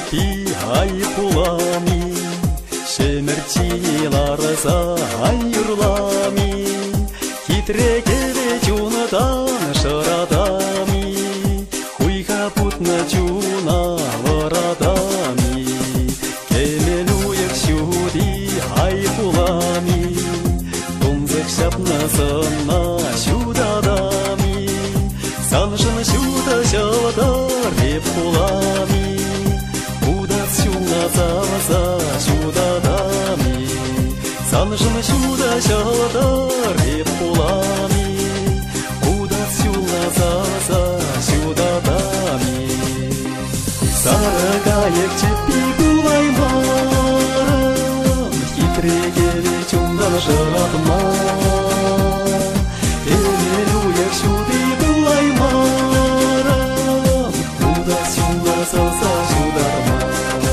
жепи айпулами, шемерчиларса айырлами, хитрекеле чунатан шарадами, хуйха путна чуна варадами, кемелуек шуди айпулами, тунзек шапна санна шудадами, саншын шуда шавадар репулами, удат шуна заваза шудадами, саншын шуда шавадар репулами, удат шуна заваза шудадами. Саргаек чепи булаймарам, хитрегеле чундан жадман, эмелуек шуди булаймарам, удат шуна заваза шудадман.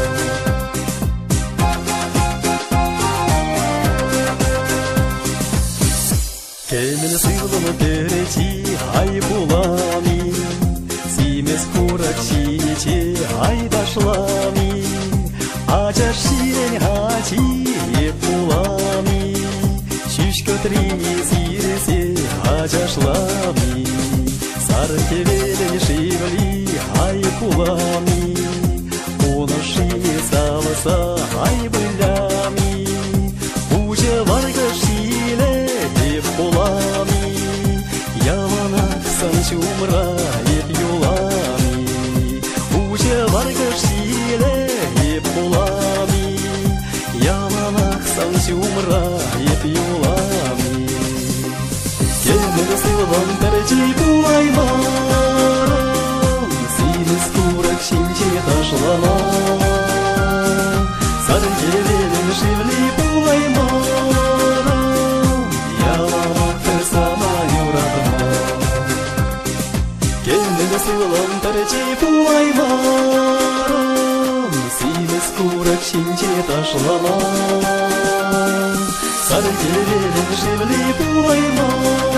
Кемел сылымы перечи айпулами, симес курак шинече айдашлами, ачаш ширен ачи епулами, шишка трини сиресе ачашлами, сар кевелен шивли айпулами, уношине салса айбылями, уже варга шиле епулами, яланак санчумра епюлами, уже варга шиле епулами, яланак санчумра епюлами. Кемел сылам перечи булаймарам, симес курак шинче ташланам, сар кевелен шивли булаймарам, яланак сама юрадман. Кемел сылам перечи булаймарам, симес курак шинче ташланам, сар кевелен шивли булаймарам,